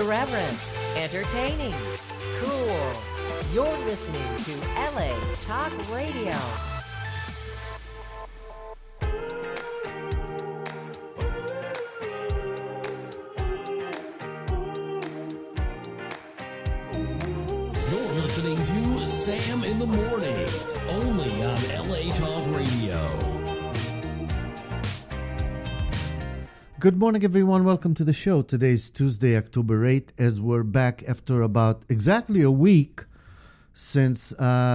Irreverent, entertaining, cool. You're listening to LA Talk Radio. You're listening to Sam in the Morning, only on LA Talk Radio. Good morning, everyone. Welcome to the show. Today's Tuesday, October 8th, as we're back after about exactly a week since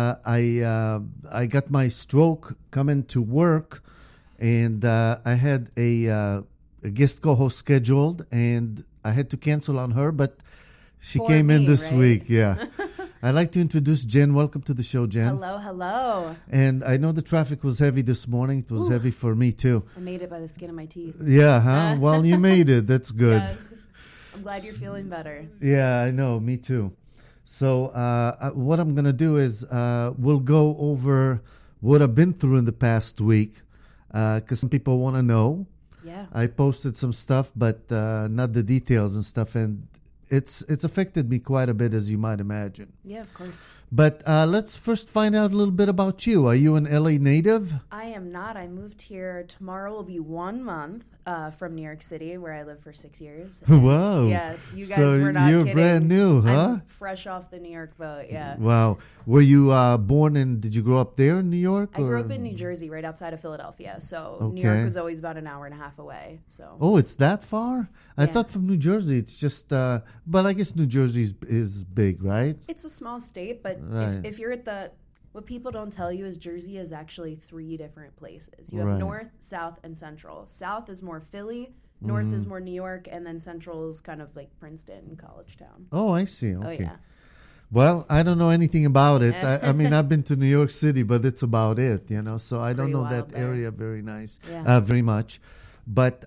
I got my stroke coming to work, and I had a guest co-host scheduled, and I had to cancel on her, but she came in this week. Yeah. I'd like to introduce Jen. Welcome to the show, Jen. Hello, hello. And I know the traffic was heavy this morning. It was heavy for me, too. I made it by the skin of my teeth. Yeah, huh? Well, you made it. That's good. Yes. I'm glad you're feeling better. Yeah, I know. Me too. So what I'm going to do is we'll go over what I've been through in the past week because some people want to know. Yeah. I posted some stuff, but not the details and stuff. And it's affected me quite a bit, as you might imagine. Yeah, of course. But let's first find out a little bit about you. Are you an LA native? I am not. I moved here. Tomorrow will be 1 month from New York City, where I lived for 6 years. Wow. Yeah, you guys so were not you're kidding. brand new, huh? I'm fresh off the New York boat, yeah. Wow. Were you born in, did you grow up there in New York? I grew up in New Jersey, right outside of Philadelphia. So New Okay. York was always about an hour and a half away. So. Oh, it's that far? I Yeah. thought from New Jersey it's just, but I guess New Jersey is big, right? It's a small state, but Right. if you're at what people don't tell you is Jersey is actually 3 different places. You have Right. North, South, and Central. South is more Philly, North Mm-hmm. is more New York, and then Central is kind of like Princeton and College Town. Oh, I see. Okay. Oh, yeah. Well, I don't know anything about it. I mean, I've been to New York City, but it's about it, you know. So I don't Pretty know wild that there. area very Yeah. very much. But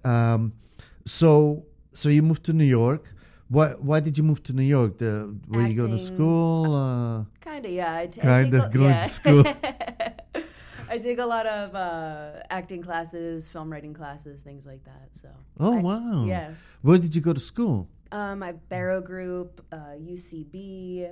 so you moved to New York. Why did you move to New York? Where you go to Acting. school? Kind of, yeah. Kind of going to school. I take a lot of acting classes, film writing classes, things like that. So. Oh, wow. Yeah. Where did you go to school? My Barrow Group, UCB.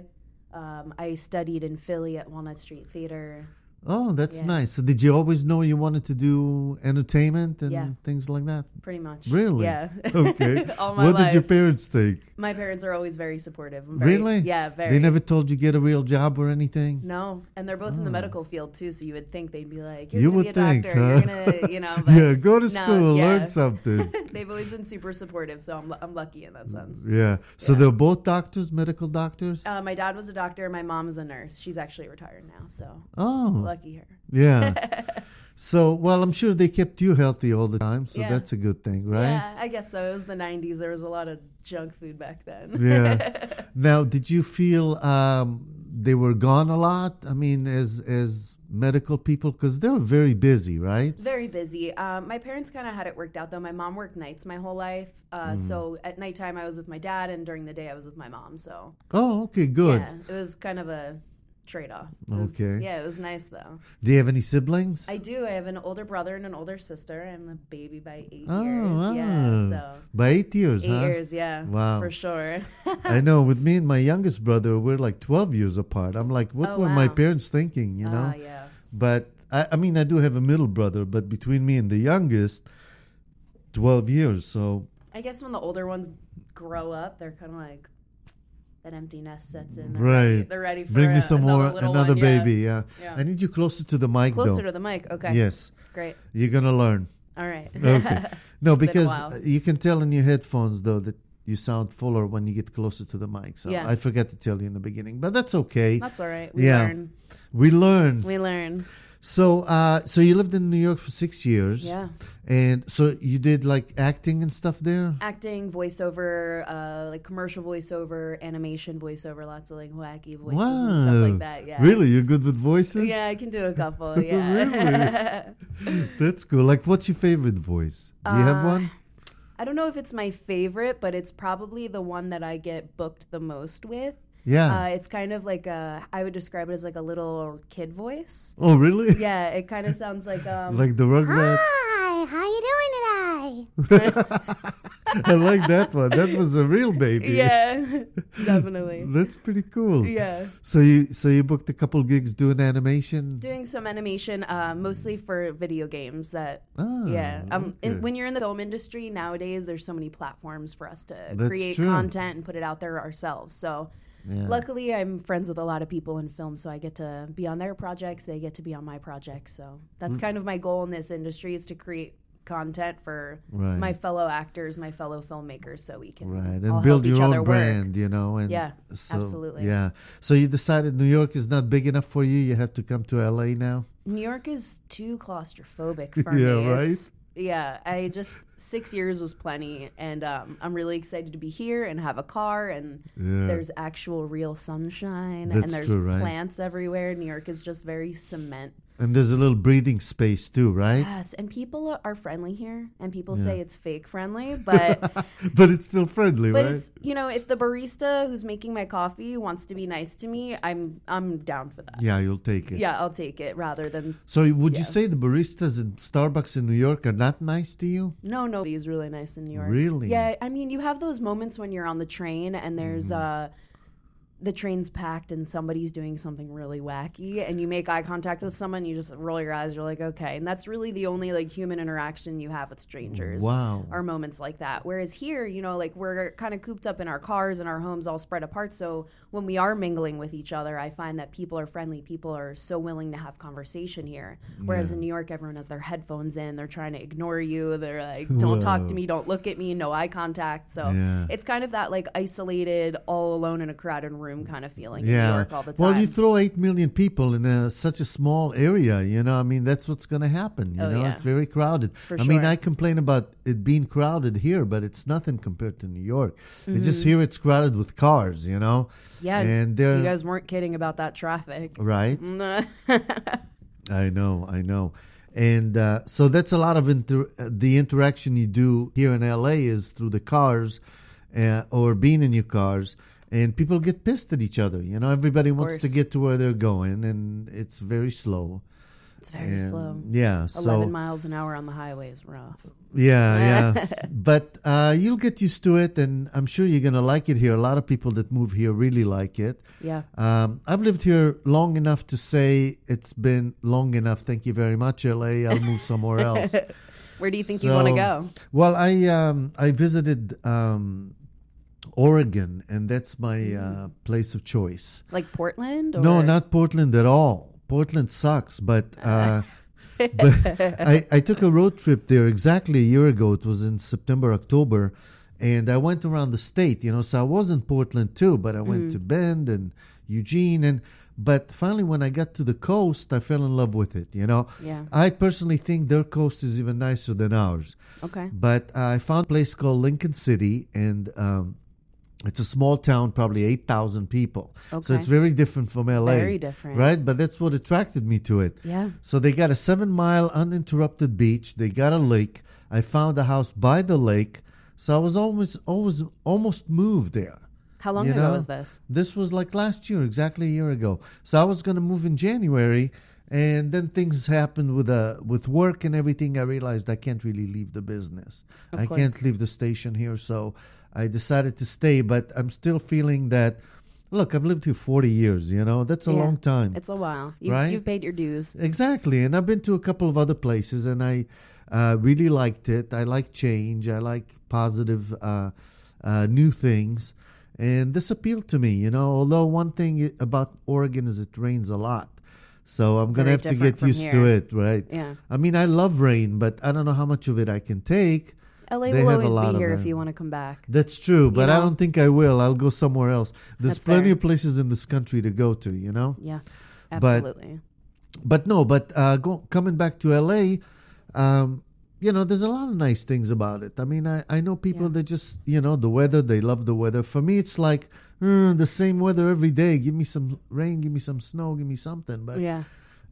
I studied in Philly at Walnut Street Theater. Oh, that's Yeah. nice. So did you always know you wanted to do entertainment and Yeah. things like that? Pretty much. Really? Yeah. Okay. All my What life. did your parents think? My parents are always very supportive. Really? Yeah, very. They never told you get a real job or anything? No, and they're both in the medical field too, so you would think they'd be like, "You're You gonna would be a think, doctor. huh? You're gonna, you know." But Yeah, go to no, school, yeah. learn something. They've always been super supportive, so I'm lucky in that sense. Yeah. So Yeah. they're both doctors, medical doctors? My dad was a doctor. My mom is a nurse. She's actually retired now, so Oh, lucky her. yeah. So, well, I'm sure they kept you healthy all the time, so Yeah. that's a good thing, right? Yeah, I guess so. It was the '90s. There was a lot of junk food back then. Yeah. Now, did you feel they were gone a lot? I mean, as medical people, because they were very busy, right? Very busy. My parents kind of had it worked out, though. My mom worked nights my whole life. So at nighttime, I was with my dad, and during the day, I was with my mom. So Oh, okay, good. yeah, it was kind of a trade-off. Okay. Yeah, it was nice, though. Do you have any siblings? I do. I have an older brother and an older sister. I'm a baby by 8 Oh, years. wow. Yeah, so By 8 years, 8 huh? years, yeah. Wow. For sure. I know. With me and my youngest brother, we're like 12 years apart. I'm like, what Oh, were my wow. parents thinking, you know? Yeah. But, I mean, I do have a middle brother, but between me and the youngest, 12 years. So, I guess when the older ones grow up, they're kind of like, that empty nest sets in. They're right. Ready, they're ready for Bring me some more, little another one, yeah. baby, yeah. Yeah. I need you closer to the mic, Closer though. to the mic. Okay. Yes. Great. You're going to learn. All right. Okay. No, It's been a because while. you can tell in your headphones, though, that you sound fuller when you get closer to the mic. So Yeah. I forgot to tell you in the beginning, but that's okay. That's all right. We Yeah. learn. We learn. We learn. So you lived in New York for 6 years. Yeah. And so you did like acting and stuff there? Acting, voiceover, like commercial voiceover, animation voiceover, lots of like wacky voices Wow. and stuff like that. Yeah. Really? You're good with voices? Yeah, I can do a couple. Yeah. That's cool. Like, what's your favorite voice? Do you have one? I don't know if it's my favorite, but it's probably the one that I get booked the most with. Yeah. It's kind of like I would describe it as like a little kid voice. Oh, really? Yeah, it kind of sounds like Like the Rugrats? Hi, how you doing today? I like that one. That was a real baby. Yeah, definitely. That's pretty cool. Yeah. So you booked a couple gigs doing animation? Doing some animation, mostly for video games. Okay. When you're in the film industry nowadays, there's so many platforms for us to That's create true. content and put it out there ourselves. So Yeah. luckily, I'm friends with a lot of people in film, so I get to be on their projects. They get to be on my projects. So that's kind of my goal in this industry, is to create content for Right. my fellow actors, my fellow filmmakers, so we can Right, all and build help each your other own work. brand, And Yeah, so, absolutely. Yeah. So you decided New York is not big enough for you. You have to come to LA now. New York is too claustrophobic for Yeah, me. right? I just 6 years was plenty, and I'm really excited to be here and have a car, and Yeah. there's actual real sunshine, That's and there's true, right? plants everywhere. New York is just very cement. And there's a little breathing space too, right? Yes, and people are friendly here, and people Yeah. say it's fake friendly, but But it's still friendly, but right? it's, if the barista who's making my coffee wants to be nice to me, I'm down for that. Yeah, you'll take it. Yeah, I'll take it rather than So would you Yeah. say the baristas in Starbucks in New York are not nice to you? no, nobody's really nice in New York. Really? Yeah, I mean, you have those moments when you're on the train and there's the train's packed and somebody's doing something really wacky, and you make eye contact with someone, you just roll your eyes, you're like, okay. And that's really the only human interaction you have with strangers. Wow. Are moments like that. Whereas here, we're kind of cooped up in our cars and our homes all spread apart. So when we are mingling with each other, I find that people are friendly. People are so willing to have conversation here. Whereas in New York, everyone has their headphones in. They're trying to ignore you. They're like, don't talk Whoa. to me. Don't look at me. No eye contact. So Yeah. it's kind of that isolated, all alone in a crowded room kind of feeling in New Yeah. York all the time. Well, you throw 8 million people in such a small area, I mean, that's what's going to happen. Oh, yeah. It's very crowded. For I mean, sure. I complain about it being crowded here, but it's nothing compared to New York. It's Mm-hmm. just here it's crowded with cars, yeah, And they're you guys weren't kidding about that traffic. right. I know. And so that's a lot of the interaction you do here in LA is through the cars or being in your cars. And people get pissed at each other. Everybody wants to course. get to where they're going, and it's very slow. It's very And, slow. Yeah. So 11 miles an hour on the highway is rough. yeah. But you'll get used to it, and I'm sure you're going to like it here. A lot of people that move here really like it. Yeah. I've lived here long enough to say it's been long enough. Thank you very much, LA. I'll move somewhere else. Where do you think you want to So, go? Well, I visited Oregon, and that's my place of choice. Like Portland? Or? No, not Portland at all. Portland sucks, but I took a road trip there exactly a year ago. It was in September, October, and I went around the state. So I was in Portland too, but I went to Bend and Eugene, but finally when I got to the coast, I fell in love with it. Yeah. I personally think their coast is even nicer than ours. Okay. But I found a place called Lincoln City, and it's a small town, probably 8,000 people. So Okay. it's very different from LA. Very different. Right? But that's what attracted me to it. Yeah. So they got a 7-mile uninterrupted beach. They got a lake. I found a house by the lake. So I was almost moved there. How long ago was this? This was like last year, exactly a year ago. So I was going to move in January, and then things happened with work and everything. I realized I can't really leave the business. I course. can't leave the station here, so I decided to stay. But I'm still feeling that. Look, I've lived here 40 years. That's a Yeah. long time. It's a while. Right? You've paid your dues. Exactly, and I've been to a couple of other places, and I really liked it. I like change. I like positive, new things, and this appealed to me. Although one thing about Oregon is it rains a lot, so I'm gonna Very have to different get from used to here. it. Right? Yeah. I mean, I love rain, but I don't know how much of it I can take. LA They will have a lot always of be here that. if you want to come back. That's true, but I know? don't think I will. I'll go somewhere else. There's That's plenty fair. of places in this country to go to. Yeah. But- Absolutely. But coming back to LA, there's a lot of nice things about it. I mean, I know people that just, the weather, they love the weather. For me, it's like the same weather every day. Give me some rain, give me some snow, give me something. But Yeah.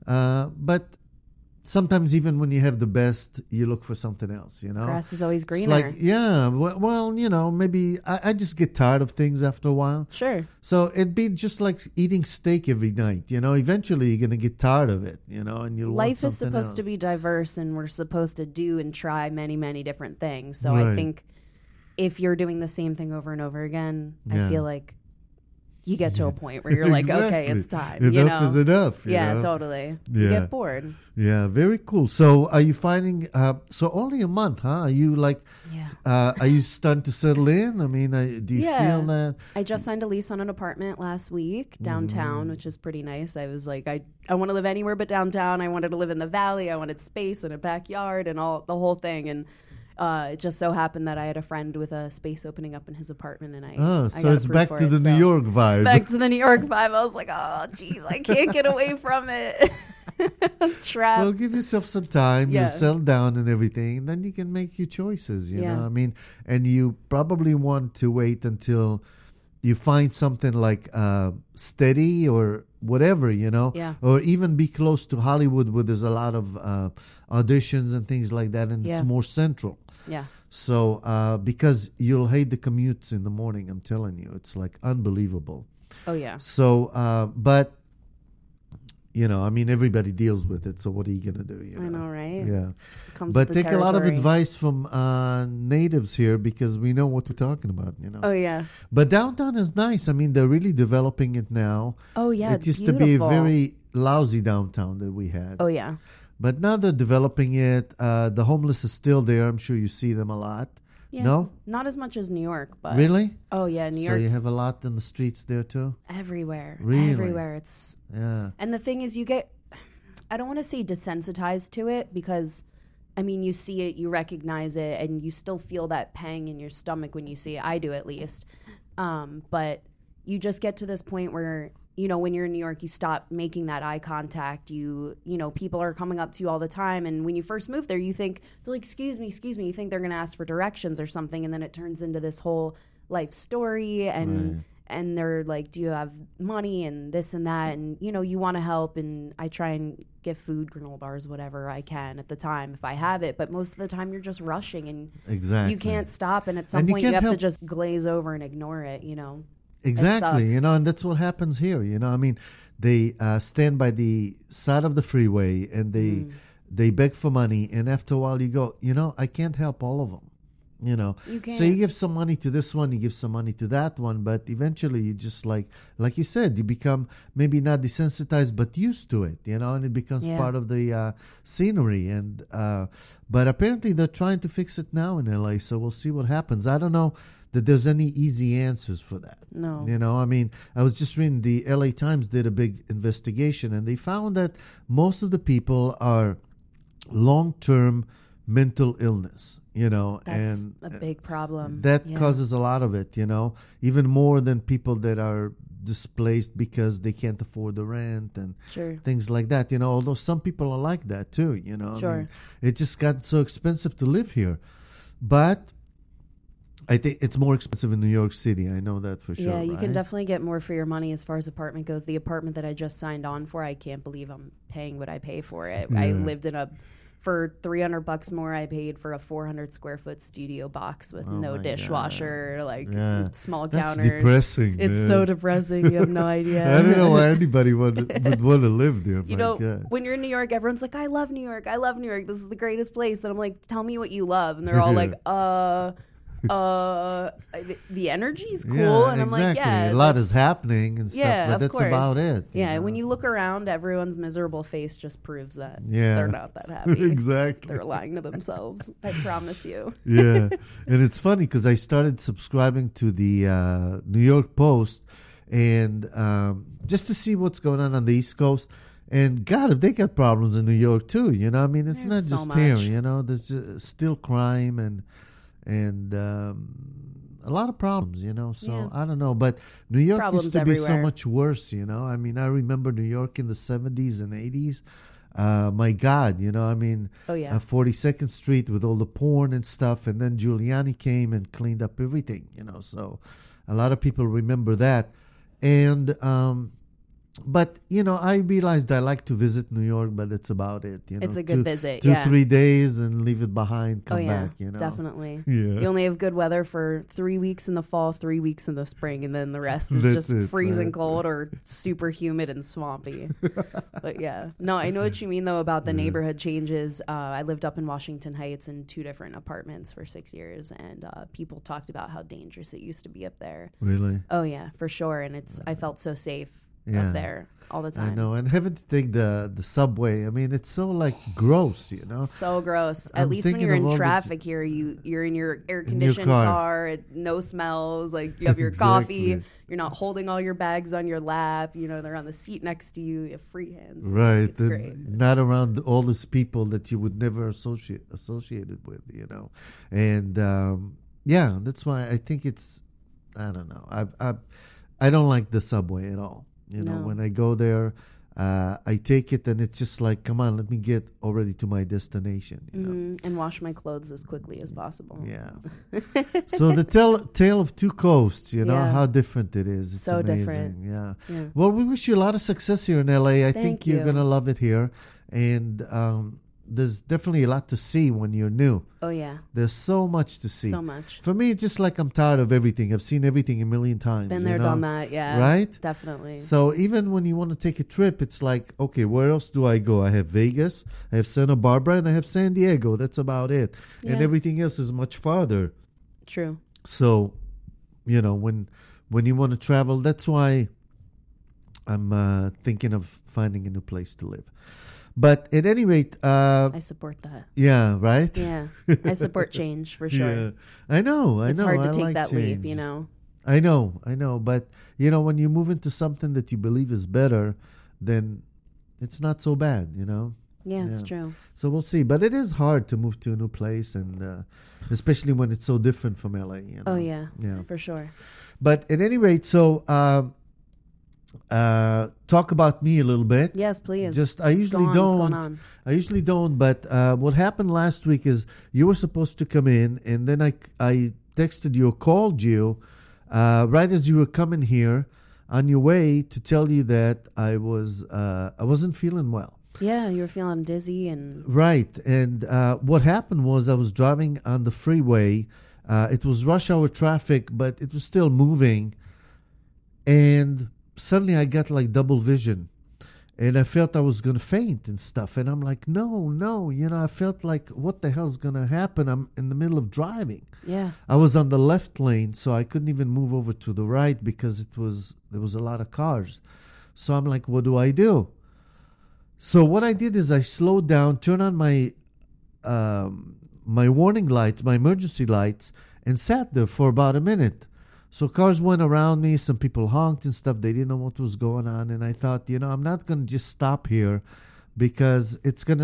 but sometimes even when you have the best, you look for something else, Grass is always It's greener. like, yeah, well, maybe I just get tired of things after a while. Sure. So it'd be just like eating steak every night, Eventually you're going to get tired of it, and you'll want Life is something supposed to else. be diverse, and we're supposed to do and try many, many different things. So Right. I think if you're doing the same thing over and over again, Yeah. I feel like you get to a point where you're like, okay, Exactly. it's time. Enough is enough. you Yeah, know? totally. You Yeah. get bored. Yeah, very cool. So are you finding, so only a month, huh? Are you like, Yeah. are you starting to settle in? I mean, do you Yeah. feel that? I just signed a lease on an apartment last week downtown, which is pretty nice. I was like, I want to live anywhere but downtown. I wanted to live in the valley. I wanted space and a backyard and all the whole thing. And it just so happened that I had a friend with a space opening up in his apartment, and I Oh, I so got it's approved back for to it, the New so- York vibe. Back to the New York vibe. I was like, oh, geez, I can't get away from it. I'm trapped. Well, give yourself some time. Yeah. You settle down and everything. Then you can make your choices, you Yeah. know? I mean, and you probably want to wait until you find something like steady or whatever, you know? Yeah. Or even be close to Hollywood where there's a lot of auditions and things like that, and Yeah. it's more central. Yeah. So, because you'll hate the commutes in the morning, I'm telling you. It's like unbelievable. Oh, yeah. So, but, you know, I mean, everybody deals with it. So what are you going to do? You I know, right? Yeah. Comes But with the take a lot of territory. advice from natives here because we know what we're talking about, you know. Oh, yeah. But downtown is nice. I mean, they're really developing it now. Oh, yeah. It It's used to be a beautiful. very lousy downtown that we had. Oh, yeah. But now they're developing it. The homeless is still there. I'm sure you see them a lot. Yeah. No? Not as much as New York, but. Really? Oh, yeah. New So York's you have a lot in the streets there too? everywhere. Really? Everywhere. It's. Yeah. And the thing is, you get. I don't want to say desensitized to it because, I mean, you see it, you recognize it, and you still feel that pang in your stomach when you see it. I do, at least. But you just get to this point where, you know, when you're in New York, you stop making that eye contact. You know, people are coming up to you all the time. And when you first move there, you think, they're like, excuse me. You think they're going to ask for directions or something. And then it turns into this whole life story. And they're like, do you have money and this and that? And, you know, you want to help. And I try and get food, granola bars, whatever I can at the time if I have it. But most of the time you're just rushing and Exactly. you can't stop. And at some And you point you can't have to help- just glaze over and ignore it, you know. Exactly, sucks. you know, and that's what happens here. You know, I mean, they stand by the side of the freeway and they beg for money, and after a while, you go, you know, I can't help all of them. You know, You so you can't. give some money to this one, you give some money to that one, but eventually you just like you said, you become maybe not desensitized, but used to it. You know, and it becomes Yeah. part of the scenery. And but apparently they're trying to fix it now in LA, so we'll see what happens. I don't know that there's any easy answers for that. No. You know, I mean, I was just reading the LA Times did a big investigation, and they found that most of the people are long-term mental illness, you know, That's and a big problem. that Yeah. causes a lot of it, you know, even more than people that are displaced because they can't afford the rent and Sure. things like that, you know, although some people are like that too, you know. I Sure. mean, it just got so expensive to live here. But I think it's more expensive in New York City. I know that for sure. Yeah, you can right? definitely get more for your money as far as apartment goes. The apartment that I just signed on for, I can't believe I'm paying what I pay for it. I Yeah. lived in for $300 more, I paid for a 400 square foot studio box with Oh no my dishwasher, Yeah. small That's counters. depressing. It's man. so depressing. You have no idea. I don't know why anybody would want to live there. You my know, God. when you're in New York, everyone's like, I love New York. I love New York. This is the greatest place. And I'm like, tell me what you love. And they're all like, the energy's cool. Yeah, and I'm exactly. like, yeah. a lot that's- is happening and stuff, Yeah, but of that's course. about it. Yeah, know? when you look around, everyone's miserable face just proves that Yeah. they're not that happy. Exactly. They're lying to themselves. I promise you. Yeah, and it's funny because I started subscribing to the New York Post, and just to see what's going on the East Coast. And God, if they got problems in New York too, you know, I mean, it's There's not so just here, much. you know. There's still crime and a lot of problems, you know. So Yeah. I don't know, but New York Problems used to be so everywhere. much worse, you know. I mean, I remember New York in the 70s and 80s. My God, you know, I mean, Oh, yeah. 42nd Street with all the porn and stuff, and then Giuliani came and cleaned up everything, you know. So a lot of people remember that, and But, I realized I like to visit New York, but that's about it. It's a good visit, 3 days and leave it behind, come back, definitely. Yeah. You only have good weather for 3 weeks in the fall, 3 weeks in the spring, and then the rest is That's just it, freezing right. cold or super humid and swampy. But yeah. No, I know what you mean, though, about the neighborhood changes. I lived up in Washington Heights in 2 different apartments for 6 years, and people talked about how dangerous it used to be up there. Really? Oh, yeah, for sure. And I felt so safe Yeah. up there all the time. I know. And having to take the subway, I mean, it's so, gross, So gross. I'm At least when thinking you're of all in the- traffic here, you're in your air conditioned car. car. No smells. Like you have your coffee. Exactly. You're not holding all your bags on your lap. They're on the seat next to you. You have free hands. Right. It's great. Not around all these people that you would never associate it with, And, that's why I think it's, I don't know. I don't like the subway at all. No. When I go there, I take it and it's just like, come on, let me get already to my destination. And wash my clothes as quickly as possible. Yeah. So the tale of two coasts, Yeah. how different it is. It's So amazing. different. Yeah. Yeah. Well, we wish you a lot of success here in LA. I think Thank you're you. going to love it here. And there's definitely a lot to see when you're new. Oh, yeah. There's so much to see. So much. For me, it's just like I'm tired of everything. I've seen everything a million times. Been there, done that. Yeah. Right? Definitely. So even when you want to take a trip, it's like, okay, where else do I go? I have Vegas, I have Santa Barbara, and I have San Diego. That's about it. And Yeah. everything else is much farther. True. So, when you want to travel, that's why I'm thinking of finding a new place to live. But at any rate, I support that. yeah, right? Yeah. I support change for sure. Yeah. I know. It's hard to I take like that change. leap, I know. But, when you move into something that you believe is better, then it's not so bad, Yeah, it's Yeah. true. So we'll see. But it is hard to move to a new place, and especially when it's so different from LA. Oh, yeah. Yeah. For sure. But at any rate, so talk about me a little bit. Yes, please. Just I What's usually going on? What's don't. going on? I usually don't. But what happened last week is you were supposed to come in, and then I texted you or called you right as you were coming here on your way to tell you that I wasn't feeling well. Yeah, you were feeling dizzy and Right. And what happened was I was driving on the freeway. It was rush hour traffic, but it was still moving. And suddenly I got double vision. And I felt I was going to faint and stuff. And I'm like, no. I felt like, what the hell's going to happen? I'm in the middle of driving. yeah. I was on the left lane, so I couldn't even move over to the right because there was a lot of cars. So I'm like, what do I do? So what I did is I slowed down, turned on my my warning lights, my emergency lights, and sat there for about a minute. So cars went around me, some people honked and stuff. They didn't know what was going on. And I thought, I'm not going to just stop here because it's going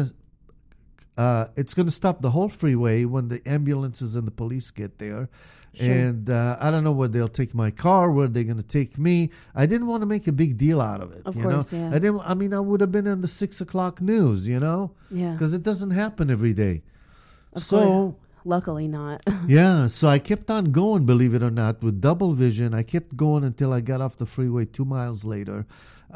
to stop the whole freeway when the ambulances and the police get there. Sure. And I don't know where they'll take my car, where they're going to take me. I didn't want to make a big deal out of it. Of you course, know? yeah. I would have been in the 6 o'clock news, Yeah. because it doesn't happen every day. Of So, course. Luckily not. yeah, so I kept on going, believe it or not, with double vision. I kept going until I got off the freeway 2 miles later.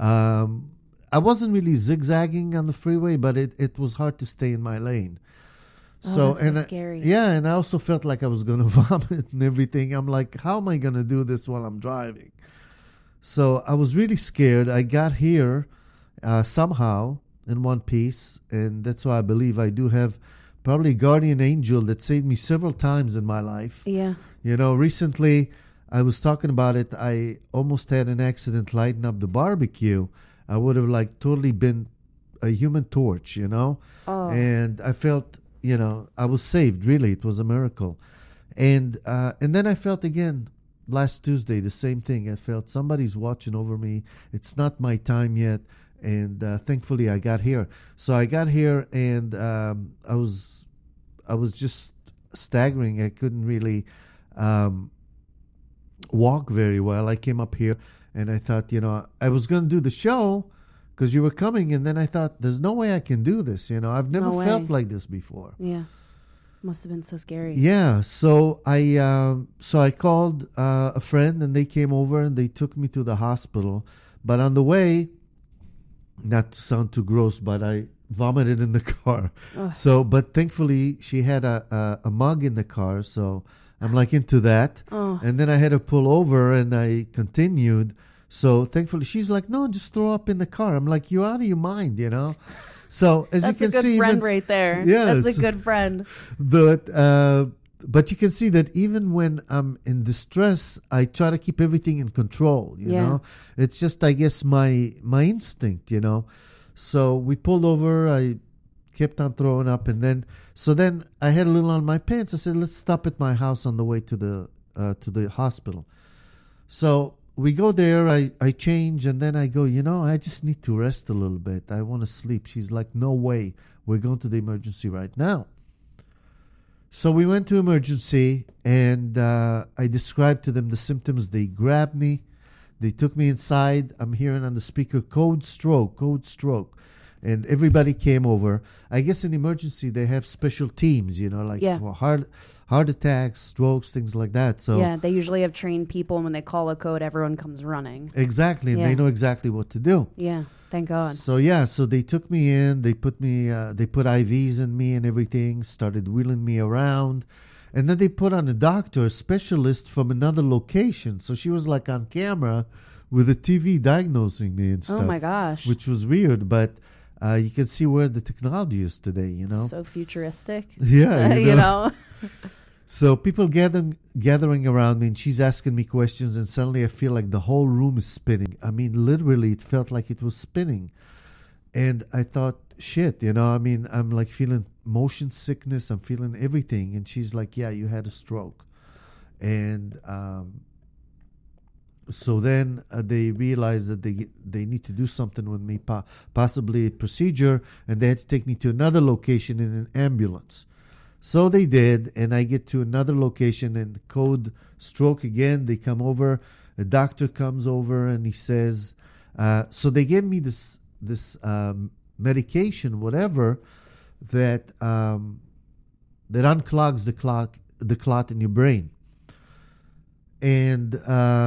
I wasn't really zigzagging on the freeway, but it was hard to stay in my lane. Oh, that's so scary. Yeah, and I also felt like I was going to vomit and everything. I'm like, how am I going to do this while I'm driving? So I was really scared. I got here somehow in one piece, and that's why I believe I do have probably a guardian angel that saved me several times in my life. Yeah. Recently I was talking about it. I almost had an accident lighting up the barbecue. I would have totally been a human torch, Oh. And I felt, I was saved. Really, it was a miracle. And then I felt again last Tuesday the same thing. I felt somebody's watching over me. It's not my time yet. And thankfully I got here. So I got here and I was just staggering. I couldn't really walk very well. I came up here and I thought, I was going to do the show because you were coming. And then I thought, there's no way I can do this. I've never No felt way. like this before. Yeah. Must have been so scary. Yeah, so I called a friend and they came over and they took me to the hospital. But on the way, not to sound too gross, but I vomited in the car. Ugh. So, but thankfully she had a mug in the car, so I'm like into that. Oh. And then I had to pull over, and I continued. So thankfully she's like, no, just throw up in the car. I'm like, you're out of your mind, you know. So as That's you a can good see, friend even, right there. Yes. That's a good friend. But you can see that even when I'm in distress, I try to keep everything in control. You Yeah. know, it's just, I guess, my instinct. You know, so we pulled over. I kept on throwing up, and then I had a little on my pants. I said, let's stop at my house on the way to the hospital. So we go there. I change, and then I go, I just need to rest a little bit. I want to sleep. She's like, no way. We're going to the emergency right now. So we went to emergency, and I described to them the symptoms. They grabbed me. They took me inside. I'm hearing on the speaker, code stroke. And everybody came over. I guess in emergency, they have special teams, like for heart attacks, strokes, things like that. So Yeah, they usually have trained people, and when they call a code, everyone comes running. Exactly, and Yeah. they know exactly what to do. Yeah, thank God. So they took me in. They put IVs in me and everything. Started wheeling me around, and then they put on a doctor, a specialist from another location. So she was like on camera with a TV diagnosing me and stuff. Oh my gosh. Which was weird, but you can see where the technology is today. So futuristic. Yeah, you know? So people gathering around me, and she's asking me questions, and suddenly I feel like the whole room is spinning. I mean, literally, it felt like it was spinning. And I thought, shit, I'm like feeling motion sickness. I'm feeling everything. And she's like, yeah, you had a stroke. And so then they realized that they need to do something with me, possibly a procedure, and they had to take me to another location in an ambulance. So they did, and I get to another location and code stroke again. They come over, a doctor comes over, and he says, so they gave me this medication, whatever, that unclogs the clot in your brain. And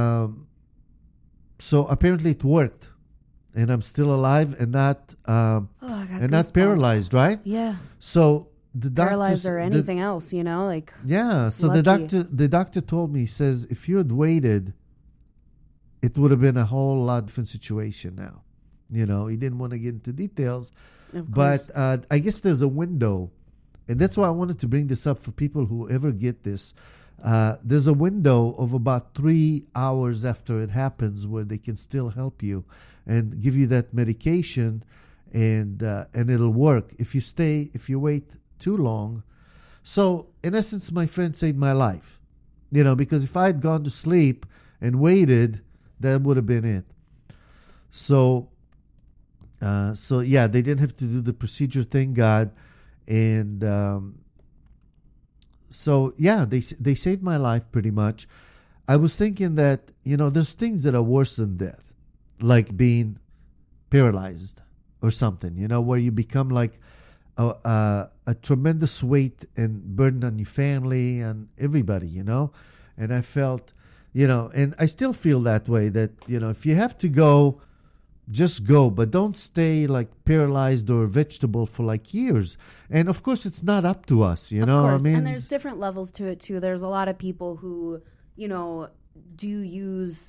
so apparently it worked, and I'm still alive and not paralyzed, right? Yeah. So the doctor, Paralyzed or anything else, like. Yeah. So lucky. the doctor told me, he says, if you had waited, it would have been a whole lot different situation now. He didn't want to get into details, Of but course. I guess there's a window, and that's why I wanted to bring this up for people who ever get this. There's a window of about 3 hours after it happens where they can still help you and give you that medication, and it'll work. If you wait too long. So in essence, my friend saved my life, because if I had gone to sleep and waited, that would have been it. So yeah, they didn't have to do the procedure, thank God. And so yeah, they saved my life pretty much. I was thinking that, there's things that are worse than death, like being paralyzed or something, where you become like a tremendous weight and burden on your family and everybody, And I felt, and I still feel that way, that, if you have to go, just go, but don't stay like paralyzed or vegetable for like years. And of course, it's not up to us, Of course. I mean, And there's different levels to it too. There's a lot of people who, do use,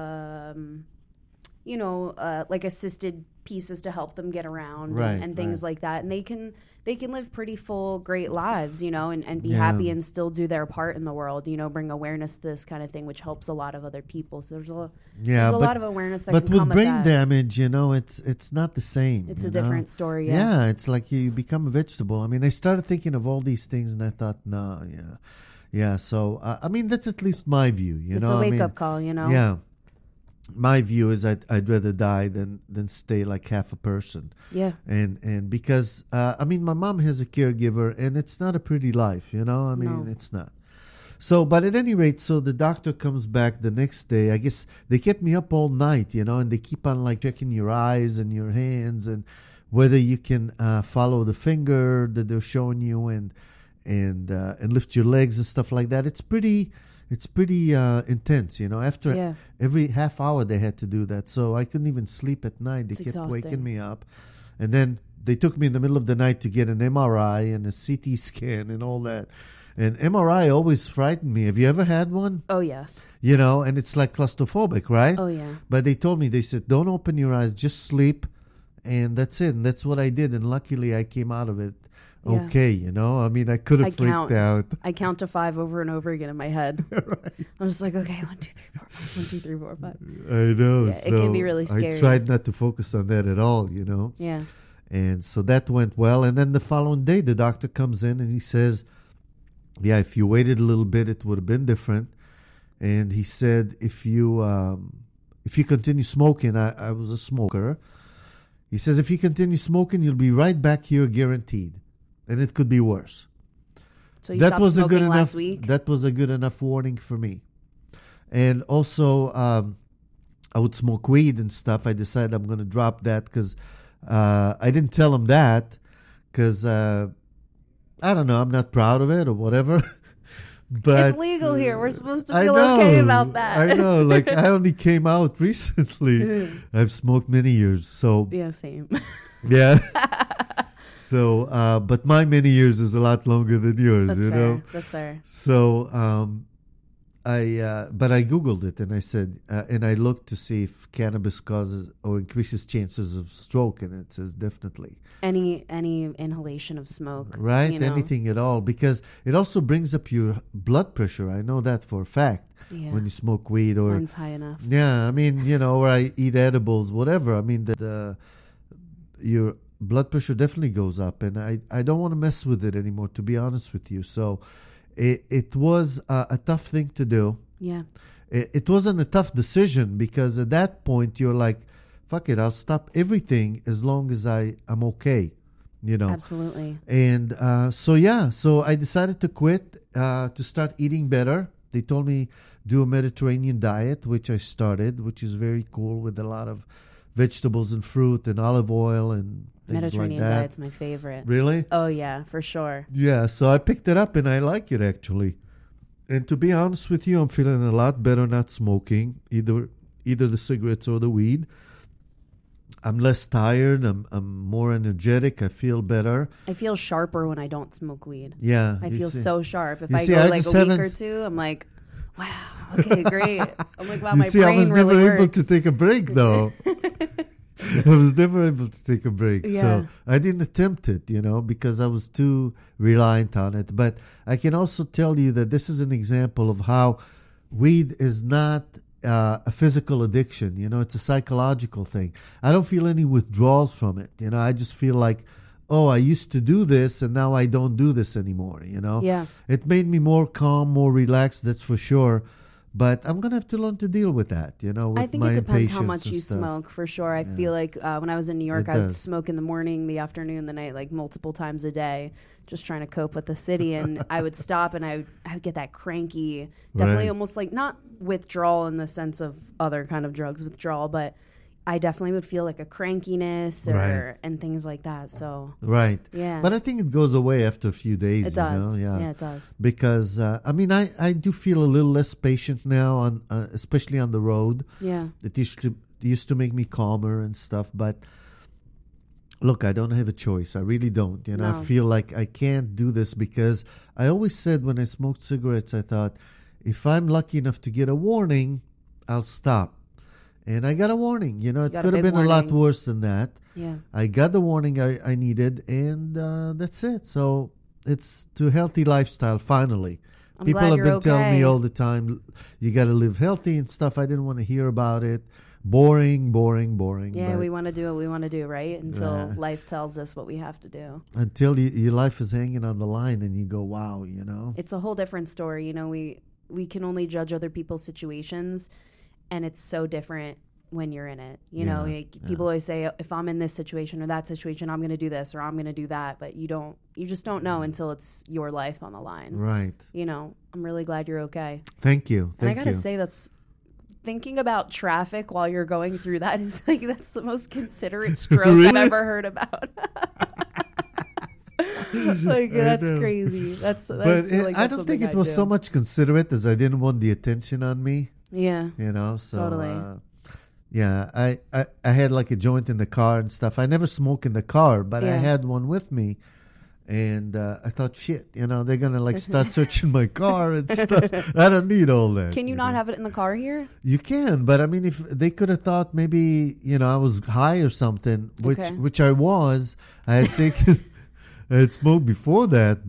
like assisted pieces to help them get around and things like that. And they can live pretty full, great lives, and be happy and still do their part in the world, bring awareness to this kind of thing, which helps a lot of other people. So there's a lot of awareness that can come with brain with that. damage, it's not the same. It's a different story. Yeah, it's like you become a vegetable. I mean, I started thinking of all these things, and I thought, no, yeah. So I mean, that's at least my view. It's a wake up call. Yeah. My view is I'd rather die than stay like half a person. Yeah. And because my mom has a caregiver, and it's not a pretty life, No. It's not. So, but at any rate, so the doctor comes back the next day. I guess they kept me up all night, and they keep on like checking your eyes and your hands and whether you can follow the finger that they're showing you and lift your legs and stuff like that. It's pretty it's pretty intense, you know. After Yeah. every half hour they had to do that, so I couldn't even sleep at night. They It's kept waking exhausting. me up, and then they took me in the middle of the night to get an MRI and a CT scan and all that. And MRI always frightened me. Have you ever had one? Oh, yes. You know, and it's like claustrophobic, right? Oh, yeah. But they told me, they said, don't open your eyes, just sleep, and that's it. And that's what I did, and luckily I came out of it Yeah. okay, you know. I mean, I could I have freaked count. out. I count to 5 over and over again in my head. Right. I'm just like, okay, 1, 2, 3, 4, 5. 1, 2, 3, 4, 5. I know. Yeah, it can be really I scary. tried not to focus on that at all, you know. Yeah. And so that went well. And then the following day, the doctor comes in and he says, yeah, if you waited a little bit, it would have been different. And he said, if you continue smoking, I was a smoker. He says, if you continue smoking, you'll be right back here guaranteed. And it could be worse. So you stopped smoking last week? That was a good enough warning for me. And also, I would smoke weed and stuff. I decided I'm going to drop that because I didn't tell him that because I don't know. I'm not proud of it or whatever. But It's legal here. We're supposed to I feel know, okay about that. I know. Like I only came out recently. I've smoked many years, so Yeah, same. yeah. So, but my many years is a lot longer than yours, That's you fair. know. That's fair. So, but I Googled it and I said, and I looked to see if cannabis causes or increases chances of stroke, and it says definitely. Any inhalation of smoke, Right? you know? Anything at all, because it also brings up your blood pressure. I know that for a fact. Yeah. When you smoke weed or Mine's high enough. yeah, I mean, you know, or I eat edibles, whatever. I mean, your blood pressure definitely goes up, and I don't want to mess with it anymore, to be honest with you. So it was a tough thing to do. Yeah. It wasn't a tough decision because at that point you're like, fuck it, I'll stop everything as long as I'm okay, you know. Absolutely. And so I decided to quit, to start eating better. They told me do a Mediterranean diet, which I started, which is very cool with a lot of vegetables and fruit and olive oil and things Mediterranean like that. diet's my favorite. Really? Oh, yeah, for sure. Yeah, so I picked it up and I like it actually. And to be honest with you, I'm feeling a lot better not smoking, either the cigarettes or the weed. I'm less tired. I'm more energetic. I feel better. I feel sharper when I don't smoke weed. Yeah. I you feel see. so sharp. If You I see, go I like just a week or haven't- two, I'm like, wow, okay, great. I'm like, wow, You my see, brain I was really never able works. to take a break, though. I was never able to take a break. Yeah. So I didn't attempt it, you know, because I was too reliant on it. But I can also tell you that this is an example of how weed is not a physical addiction. You know, it's a psychological thing. I don't feel any withdrawals from it. You know, I just feel like, oh, I used to do this and now I don't do this anymore, you know. Yeah. It made me more calm, more relaxed, that's for sure. But I'm going to have to learn to deal with that, you know, with I think my it depends how impatience much and you stuff. smoke, for sure. I feel like when I was in New York, It I would does. smoke in the morning, the afternoon, the night, like multiple times a day, just trying to cope with the city. And I would stop and I would get that cranky, definitely Right. almost like not withdrawal in the sense of other kind of drugs withdrawal, but I definitely would feel like a crankiness Right. and things like that. So Right. yeah, But I think it goes away after a few days, it does. you know? Yeah, it does. Because, I mean, I do feel a little less patient now, on especially on the road. Yeah. It used to make me calmer and stuff, but look, I don't have a choice. I really don't. You know, No. I feel like I can't do this because I always said when I smoked cigarettes, I thought if I'm lucky enough to get a warning, I'll stop. And I got a warning. You know, it got a could have big been a lot warning. worse than that. Yeah. I got the warning I needed, and that's it. So it's to a healthy lifestyle, finally. I'm People glad have you're been telling me okay. all the time, you got to live healthy and stuff. I didn't want to hear about it. Boring. Yeah, but we want to do what we want to do, right? Until Yeah. life tells us what we have to do. until your life is hanging on the line and you go, wow, you know? It's a whole different story. You know, we can only judge other people's situations, and it's so different when you're in it. You know, Yeah, like, people always say, if I'm in this situation or that situation, I'm going to do this or I'm going to do that. But you just don't know until it's your life on the line. Right. You know, I'm really glad you're okay. Thank you. And I Thank got to you. say, that's thinking about traffic while you're going through that is like, that's the most considerate stroke I've Really? ever heard about. Like, that's know. crazy. But I don't think it was so much considerate as I didn't want the attention on me. Yeah. You know, so Totally. yeah, I had like a joint in the car and stuff. I never smoke in the car, but I Yeah. had one with me, and I thought, shit, you know, they're gonna like start searching my car and stuff. I don't need all that. Can you not have it in the car here? You can, but I mean, if they could have thought maybe I was high or something, Okay. which I was. I had taken, I had smoked before that,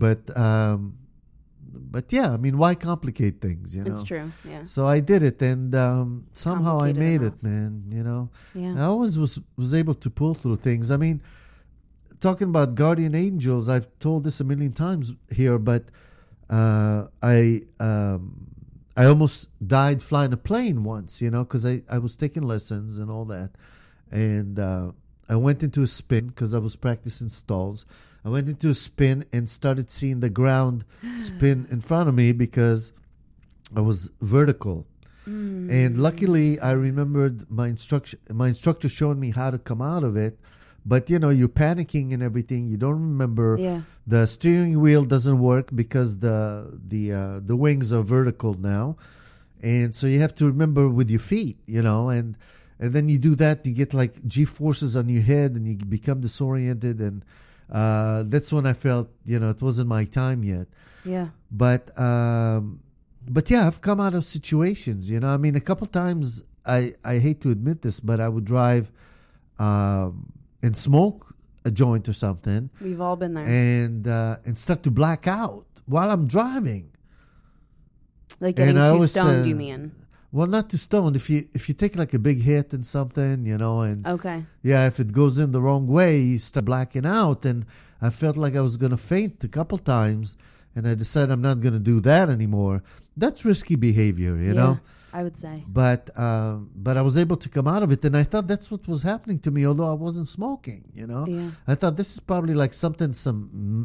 but yeah, I mean, why complicate things? You know, It's true. Yeah. So I did it, and somehow I Complicated made enough. it, man. You know, Yeah. I always was able to pull through things. I mean, talking about guardian angels, I've told this a million times here, but I almost died flying a plane once, because I was taking lessons and all that, and I went into a spin because I was practicing stalls. I went into a spin and started seeing the ground spin in front of me because I was vertical. And luckily, I remembered my instructor showing me how to come out of it. But you're panicking and everything. You don't remember. Yeah. The steering wheel doesn't work because the wings are vertical now, and so you have to remember with your feet. And then you do that, you get like G forces on your head, and you become disoriented. And that's when I felt it wasn't my time yet. Yeah. But yeah, I've come out of situations. I mean, a couple times. I hate to admit this, but I would drive and smoke a joint or something, We've all been there. and start to black out while I'm driving. Like getting I too always, stoned, you mean? Well, not too stoned. If you take like a big hit and something, and Okay. yeah, if it goes in the wrong way, you start blacking out. And I felt like I was gonna faint a couple times, and I decided I'm not gonna do that anymore. That's risky behavior, you know. I would say. But I was able to come out of it, and I thought that's what was happening to me, although I wasn't smoking. Yeah. I thought this is probably like something, some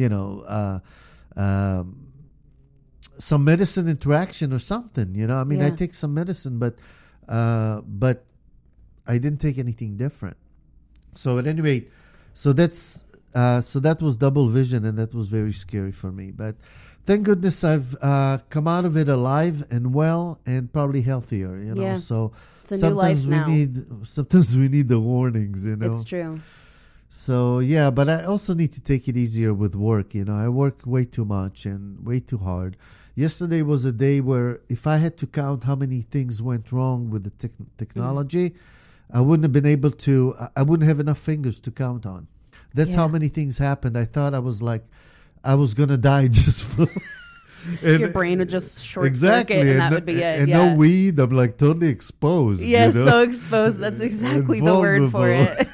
medicine interaction or something. I mean, I Yeah. take some medicine, but I didn't take anything different. So at any rate, so that was double vision, and that was very scary for me. But thank goodness I've come out of it alive and well and probably healthier, Yeah. So It's a new life now. sometimes we need the warnings, It's true. So yeah, but I also need to take it easier with work. I work way too much and way too hard. Yesterday was a day where if I had to count how many things went wrong with the technology, I wouldn't have been able to. I wouldn't have enough fingers to count on. That's how Yeah. many things happened. I thought I was gonna die just for. Your brain would just short Exactly, circuit, and that would be it. And Yeah. no weed. I'm like totally exposed. Yeah, so exposed. That's exactly the word for vulnerable. it.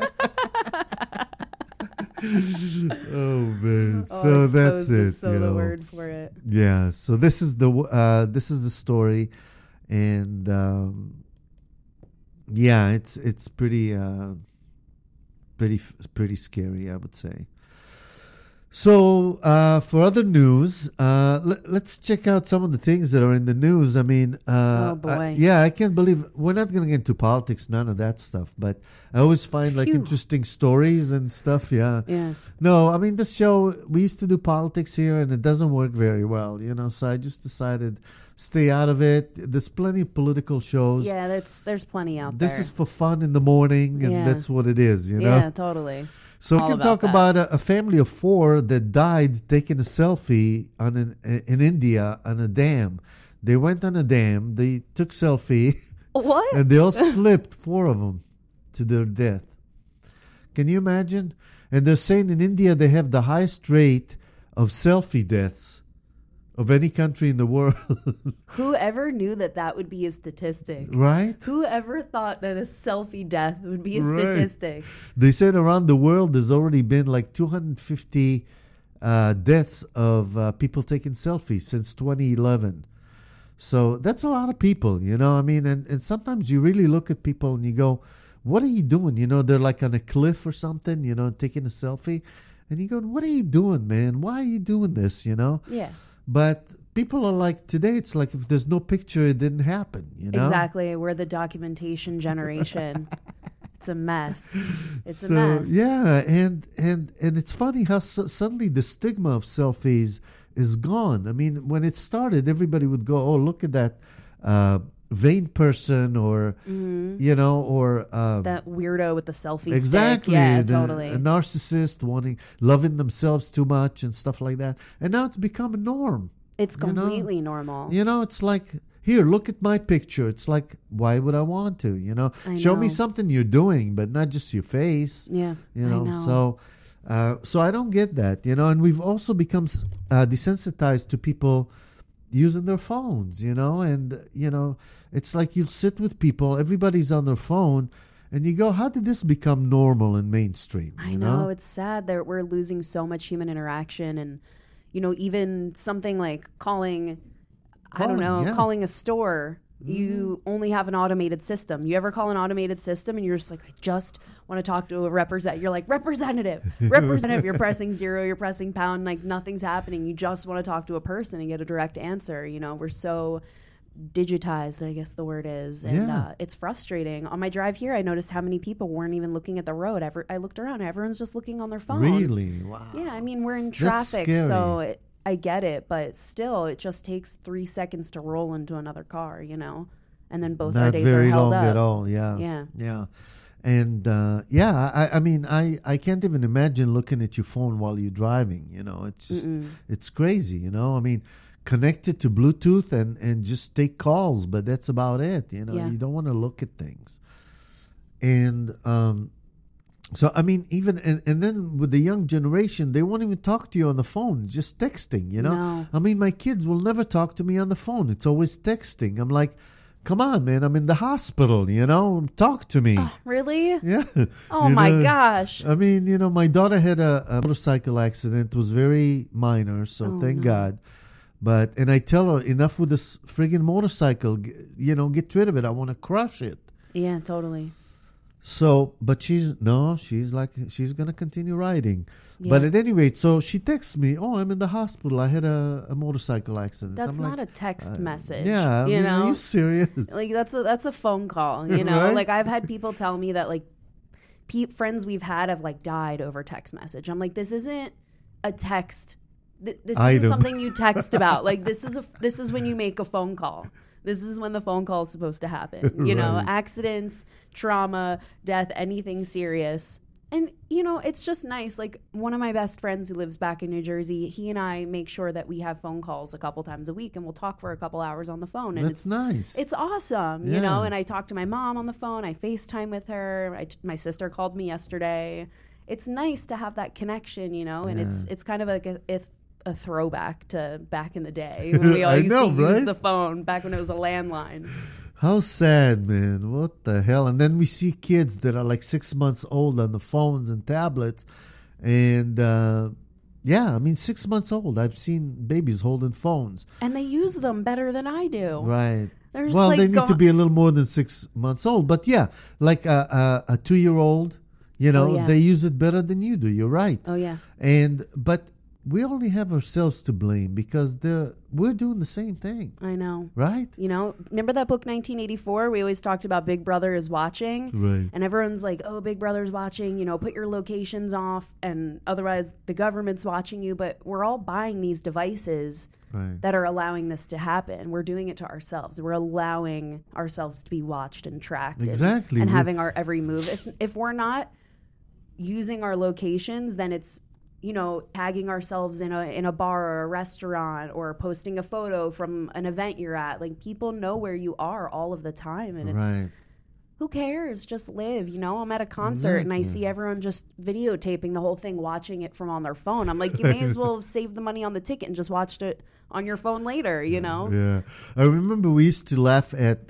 Oh man, Oh, so that's exposed is it. So the word for it. Yeah. So this is the story, and yeah, it's pretty scary, I would say. So for other news, let's check out some of the things that are in the news. I mean, Oh, boy. I can't believe we're not going to get into politics, none of that stuff. But I always find like Phew. interesting stories and stuff. Yeah. Yeah. No, I mean, this show, we used to do politics here, and it doesn't work very well, So I just decided stay out of it. There's plenty of political shows. Yeah, there's plenty out there. This is for fun in the morning, and Yeah. that's what it is, Yeah, totally. So All we can about talk that. about a family of 4 that died taking a selfie in India on a dam. They went on a dam, they took selfie, What? and they all slipped, 4 of them, to their death. Can you imagine? And they're saying in India they have the highest rate of selfie deaths of any country in the world. Whoever knew that would be a statistic? Right? Whoever thought that a selfie death would be a Right. statistic? They said around the world there's already been like 250 deaths of people taking selfies since 2011. So that's a lot of people, I mean, and sometimes you really look at people and you go, what are you doing? They're like on a cliff or something, taking a selfie. And you go, what are you doing, man? Why are you doing this, Yeah. But people are like, today it's like if there's no picture, it didn't happen, Exactly. We're the documentation generation. It's a mess. It's a So mess. yeah, and it's funny how suddenly the stigma of selfies is gone. I mean, when it started, everybody would go, "Oh, look at that vain person," or or That weirdo with the selfie exactly, stick. Yeah, the, totally. a narcissist loving themselves too much and stuff like that. And now it's become a norm. It's you know? completely normal. It's like, here, look at my picture. It's like, why would I want to? I Show me know. something you're doing, but not just your face. Yeah, I know. So I don't get that. And we've also become desensitized to people using their phones. And it's like you sit with people, everybody's on their phone, and you go, how did this become normal and mainstream? I know, it's sad that we're losing so much human interaction, and even something like calling a store. You only have an automated system. You ever call an automated system and you're just like, I just want to talk to a representative. You're like, representative. You're pressing 0, you're pressing pound, like nothing's happening. You just want to talk to a person and get a direct answer. We're so digitized, I guess the word is, and it's frustrating. On my drive here, I noticed how many people weren't even looking at the road. I looked around, everyone's just looking on their phones. Really? Wow. Yeah, I mean, we're in That's traffic, scary. so I get it, but still, it just takes 3 seconds to roll into another car, and then both our Not days very are held long up. at all. Yeah. Yeah. And I mean, I can't even imagine looking at your phone while you're driving. It's just it's crazy. I mean, connect it to Bluetooth and just take calls, but that's about it. You don't want to look at things. And so I mean, even and then with the young generation, they won't even talk to you on the phone, just texting. No. I mean, my kids will never talk to me on the phone. It's always texting. I'm like, come on, man, I'm in the hospital, talk to me. Really? Yeah. Oh, my gosh. I mean, my daughter had a motorcycle accident. It was very minor, so thank God. And I tell her, enough with this friggin' motorcycle. Get rid of it. I want to crush it. Yeah, totally. So, but she's going to continue riding. Yeah. But at any rate, so she texts me, oh, I'm in the hospital. I had a motorcycle accident. That's I'm not like, a text message. Yeah, I mean, are you serious? Like, that's a phone call, Right? Like, I've had people tell me that, like, friends we've had have, like, died over text message. I'm like, this isn't a text. This isn't something you text about. Like, this is when you make a phone call. This is when the phone call is supposed to happen. Right. Accidents, trauma, death, anything serious. And, it's just nice. Like, one of my best friends who lives back in New Jersey, he and I make sure that we have phone calls a couple times a week, and we'll talk for a couple hours on the phone. And That's nice. It's awesome, Yeah. and I talk to my mom on the phone. I FaceTime with her. My sister called me yesterday. It's nice to have that connection, and it's kind of like a throwback to back in the day when we all used to use the phone, back when it was a landline. How sad, man. What the hell? And then we see kids that are like 6 months old on the phones and tablets. And I mean, 6 months old. I've seen babies holding phones. And they use them better than I do. Right. They're just Well, like they need to be a little more than 6 months old. But yeah, like a 2-year-old, they use it better than you do. You're right. Oh, yeah. But we only have ourselves to blame because we're doing the same thing. I know. Right? Remember that book 1984? We always talked about Big Brother is watching. Right. And everyone's like, oh, Big Brother's watching, put your locations off, and otherwise the government's watching you. But we're all buying these devices that are allowing this to happen. We're doing it to ourselves. We're allowing ourselves to be watched and tracked. Exactly. And having our every move. If we're not using our locations, then it's tagging ourselves in a bar or a restaurant, or posting a photo from an event you're at. Like, people know where you are all of the time, and it's who cares? Just live. I'm at a concert and I see everyone just videotaping the whole thing, watching it from on their phone. I'm like, you may as well have saved the money on the ticket and just watched it on your phone later. Yeah, I remember we used to laugh at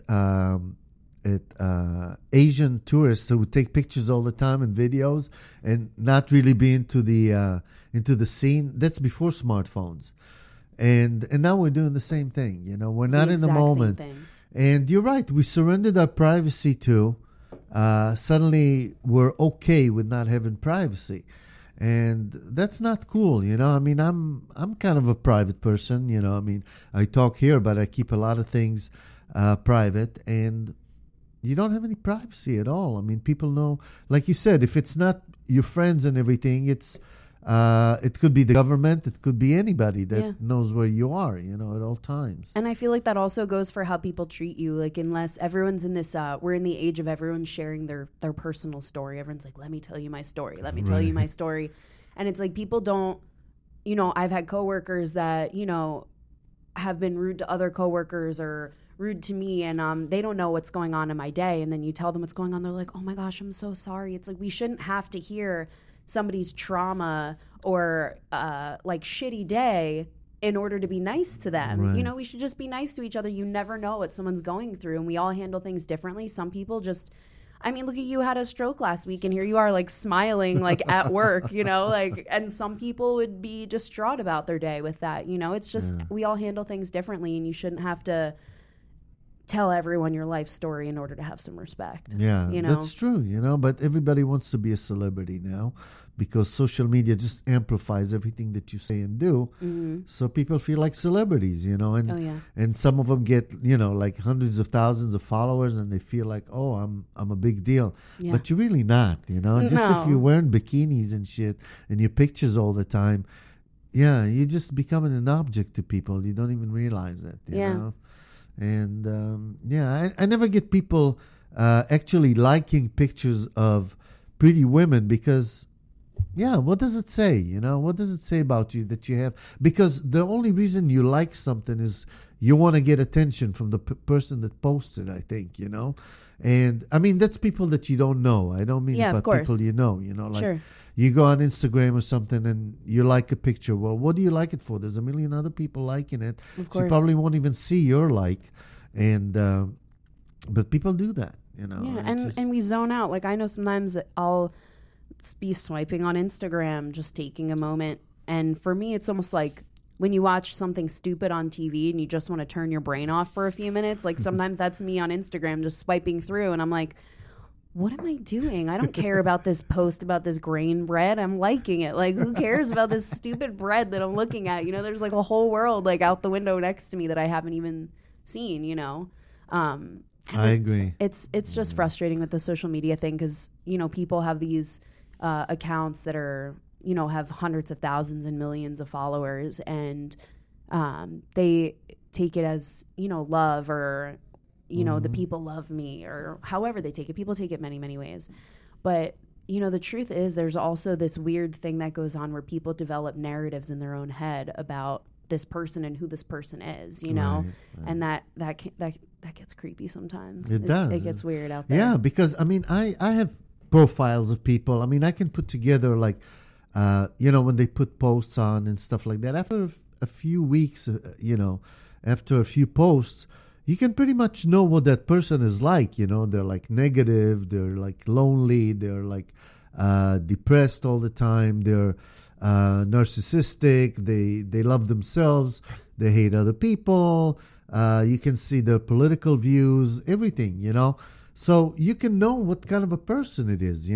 Asian tourists who would take pictures all the time and videos and not really be into the scene. That's before smartphones, and now we're doing the same thing. We're not in the moment. And you're right. We surrendered our privacy to. Suddenly, we're okay with not having privacy, and that's not cool. I mean, I'm kind of a private person. I mean, I talk here, but I keep a lot of things private, and you don't have any privacy at all. I mean, people know, like you said, if it's not your friends and everything, it could be the government, it could be anybody that knows where you are, at all times. And I feel like that also goes for how people treat you. Like, unless everyone's in this, we're in the age of everyone sharing their personal story. Everyone's like, let me tell you my story. Let me tell you my story. And it's like, people don't, I've had coworkers that, have been rude to other coworkers or rude to me, and they don't know what's going on in my day. And then you tell them what's going on. They're like, oh my gosh, I'm so sorry. It's like, we shouldn't have to hear somebody's trauma or like shitty day in order to be nice to them. Right. We should just be nice to each other. You never know what someone's going through, and we all handle things differently. Some people just, look at you, had a stroke last week, and here you are like smiling like at work, and some people would be distraught about their day with that. It's just, we all handle things differently, and you shouldn't have to tell everyone your life story in order to have some respect. Yeah, that's true, but everybody wants to be a celebrity now because social media just amplifies everything that you say and do. Mm-hmm. So people feel like celebrities, and some of them get, like hundreds of thousands of followers, and they feel like, oh, I'm a big deal. Yeah. But you're really not, Just if you're wearing bikinis and shit and your pictures all the time, you're just becoming an object to people. You don't even realize it, you know? And I never get people actually liking pictures of pretty women because, what does it say? What does it say about you that you have? Because the only reason you like something is you want to get attention from the person that posts it, I think, And that's people that you don't know. I don't mean about people you know, like sure. You go on Instagram or something and you like a picture. Well, what do you like it for? There's a million other people liking it. Of course. So you probably won't even see your like. And, but people do that, Yeah, and we zone out. Like, I know sometimes I'll be swiping on Instagram, just taking a moment. And for me, it's almost like when you watch something stupid on TV and you just want to turn your brain off for a few minutes. Like, sometimes that's me on Instagram just swiping through, and I'm like, what am I doing? I don't care about this post about this grain bread. I'm liking it. Like, who cares about this stupid bread that I'm looking at? There's like a whole world like out the window next to me that I haven't even seen, I agree. It's just frustrating with the social media thing because, people have these accounts that are, have hundreds of thousands and millions of followers, and they take it as, love or, the people love me, or however they take it. People take it many, many ways. But, the truth is there's also this weird thing that goes on where people develop narratives in their own head about this person and who this person is, right. And that gets creepy sometimes. It does. It gets weird out there. Yeah, because I have profiles of people. I can put together like, when they put posts on and stuff like that. After a few weeks, after a few posts, you can pretty much know what that person is like. They're like negative, they're like lonely, they're like depressed all the time, they're narcissistic, they love themselves, they hate other people, you can see their political views, everything, so you can know what kind of a person it is.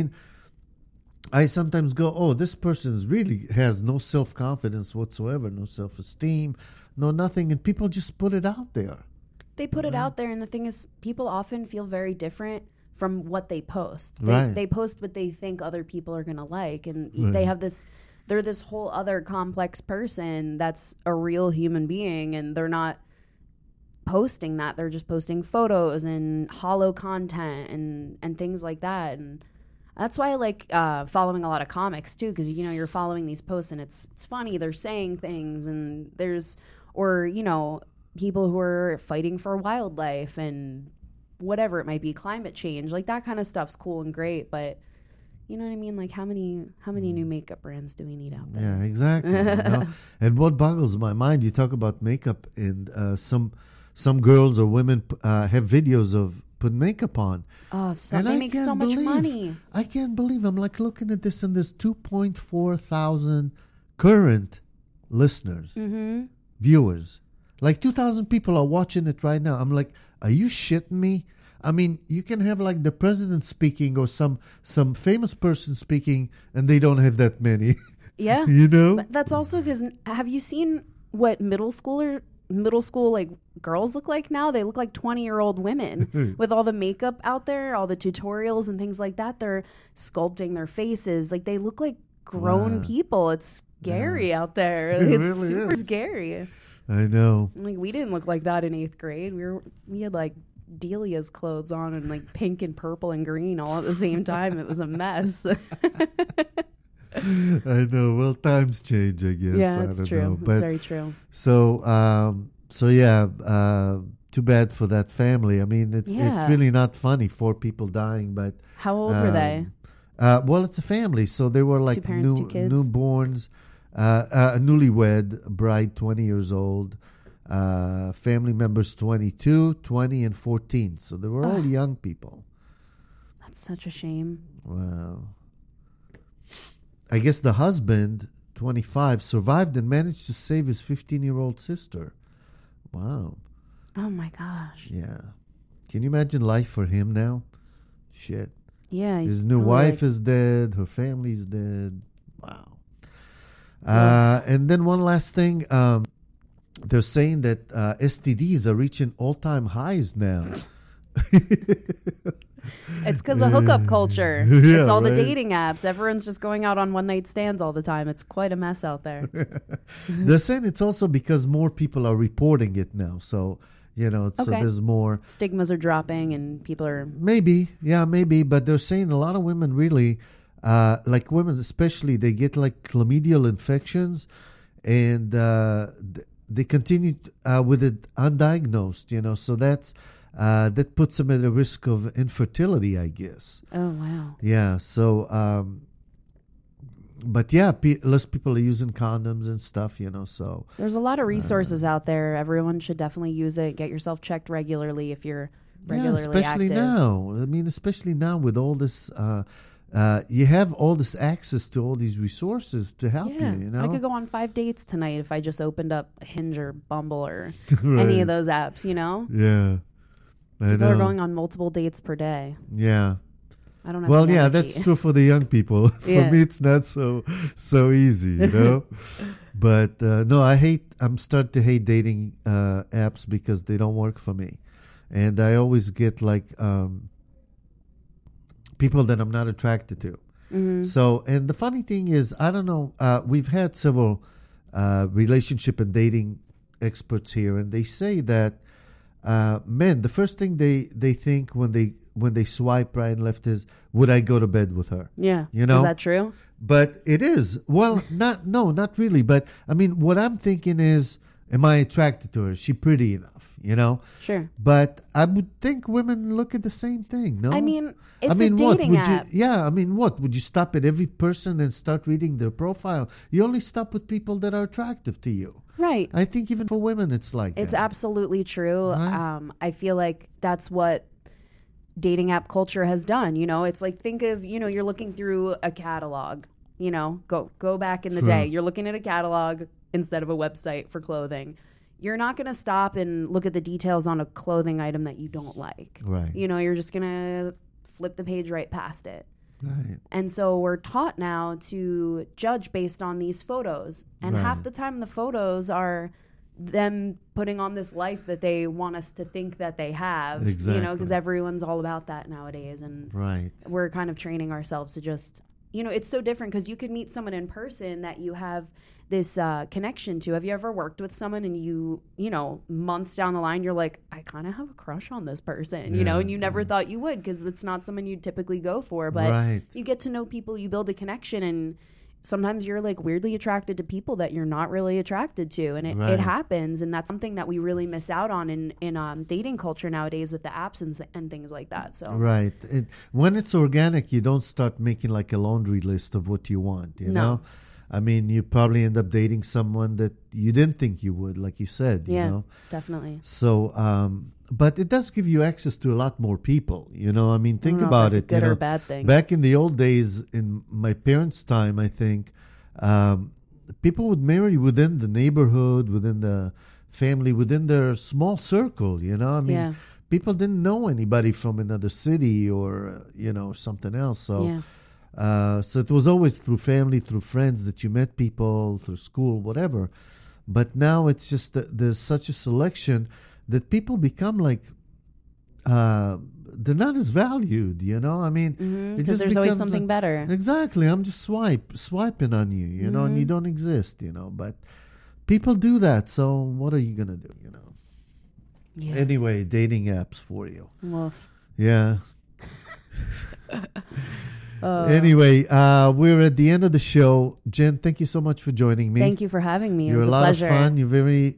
I sometimes go, oh, this person really has no self-confidence whatsoever, no self-esteem, no nothing, and people just put it out there. They put it out there, and the thing is, people often feel very different from what they post. They post what they think other people are going to like, and they have they're this whole other complex person that's a real human being, and they're not posting that. They're just posting photos and hollow content and things like that. And that's why I like following a lot of comics too, because you're following these posts and it's funny. They're saying things, and people who are fighting for wildlife and whatever it might be, climate change, like that kind of stuff's cool and great, but you know what I mean? Like, how many new makeup brands do we need out there? Yeah, exactly. And what boggles my mind, you talk about makeup, and some girls or women have videos of putting makeup on. Oh, they make so much money. I can't believe, I'm like looking at this, and there's 2.4 thousand current listeners, viewers. Like 2,000 people are watching it right now. I'm like, are you shitting me? You can have like the president speaking or some famous person speaking, and they don't have that many. Yeah. But that's also because, have you seen what middle schooler middle school like girls look like now. They look like 20-year-old women with all the makeup out there, all the tutorials and things like that. They're sculpting their faces. Like they look like grown people. It's scary out there. It It's really super is. scary. I know. Like we didn't look like that in 8th grade. We had like Delia's clothes on and like pink and purple and green all at the same time. It was a mess. I know. Well, times change, I guess. Yeah, I it's don't true. know. It's But very true. so yeah. Too bad for that family. I mean, it's Yeah. really not funny. 4 people dying, but How old were they? well, it's a family, so they were like 2 parents, 2 kids? newborns, a newlywed bride, 20 years old, family members 22, 20, and 14. So they were all young people. That's such a shame. Wow. I guess the husband, 25, survived and managed to save his 15-year-old sister. Wow. Oh my gosh. Yeah. Can you imagine life for him now? Shit. Yeah. His new wife is dead. Her family's dead. Wow. And then one last thing. They're saying that STDs are reaching all-time highs now. It's because of hookup culture. Yeah, It's all the right. dating apps. Everyone's just going out on one-night stands all the time. It's quite a mess out there. They're saying it's also because more people are reporting it now. So, so Okay. there's more. Stigmas are dropping and people are... Maybe. But they're saying a lot of women really, like women especially, they get like chlamydial infections and they continue with it undiagnosed, so that puts them at a risk of infertility, I guess. Oh, wow. Yeah, so, but yeah, less people are using condoms and stuff, so. There's a lot of resources out there. Everyone should definitely use it. Get yourself checked regularly if you're regularly especially active. now. I mean, especially now with all this, you have all this access to all these resources to help Yeah, you, I could go on 5 dates tonight if I just opened up Hinge or Bumble or Right. any of those apps, Yeah. I People know. are going on multiple dates per day. Yeah. I don't have Well, the yeah, energy. that's true for the young people. For Yeah. me, it's not so easy, But no, I'm starting to hate dating apps because they don't work for me, and I always get like people that I'm not attracted to. Mm-hmm. So, and the funny thing is, I don't know. We've had several relationship and dating experts here, and they say that men, the first thing they think when they swipe right and left is, would I go to bed with her? Yeah. You know? Is that true? But it is. Well, not really. But I mean, what I'm thinking is, am I attracted to her? Is she pretty enough? Sure. But I would think women look at the same thing. No, I mean, it's a a dating would app. you? Yeah, I mean, what would you stop at every person and start reading their profile? You only stop with people that are attractive to you. Right. I think even for women, it's like It's that. absolutely true. Right. I feel like that's what dating app culture has done. It's like, think of, you're looking through a catalog, go back in the True. day. You're looking at a catalog instead of a website for clothing. You're not going to stop and look at the details on a clothing item that you don't like. Right. You're just going to flip the page right past it. Right. And so we're taught now to judge based on these photos. And half Right. the time the photos are them putting on this life that they want us to think that they have. Exactly. Because everyone's all about that nowadays. And Right. we're kind of training ourselves to just, it's so different because you could meet someone in person that you have this connection to. Have you ever worked with someone and you months down the line, you're like, I kind of have a crush on this person, and you never thought you would because it's not someone you'd typically go for. But Right. you get to know people, you build a connection, and sometimes you're like weirdly attracted to people that you're not really attracted to. And it Right. happens. And that's something that we really miss out on in dating culture nowadays with the apps and things like that. So Right. When it's organic, you don't start making like a laundry list of what you want, you No. know? I mean, you probably end up dating someone that you didn't think you would, like you said, you yeah, know? definitely. So, but it does give you access to a lot more people, I mean, think I don't know about if it. that's a good or bad thing. Back in the old days, in my parents' time, I think, people would marry within the neighborhood, within the family, within their small circle, I mean, Yeah. people didn't know anybody from another city or, something else. So, Yeah. so it was always through family, through friends that you met people, through school, whatever. But now it's just that there's such a selection that people become like, they're not as valued, you know? I mean, it Because just there's always becomes something like, better. Exactly. I'm just swiping on you, you know, and you don't exist, you know. But people do that, so what are you going to do, you know? Yeah. Anyway, dating apps for you. Woof. Yeah. Anyway, we're at the end of the show. Jen, thank you so much for joining me. Thank you for having me. It You're was a lot pleasure. of fun. You're very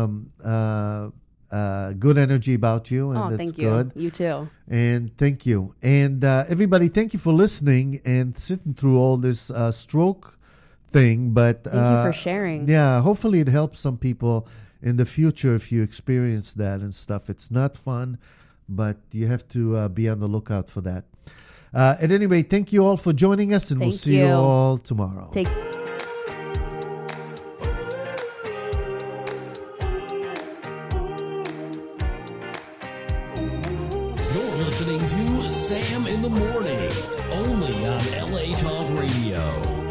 good energy about you, and that's thank you. good. You too. And thank you. And everybody, thank you for listening and sitting through all this stroke thing. But Thank you for sharing. Yeah, hopefully it helps some people in the future if you experience that and stuff. It's not fun, but you have to be on the lookout for that. At any rate, thank you all for joining us, and we'll Thank see you you. all tomorrow. Take You're listening to Sam in the Morning, only on LA Talk Radio.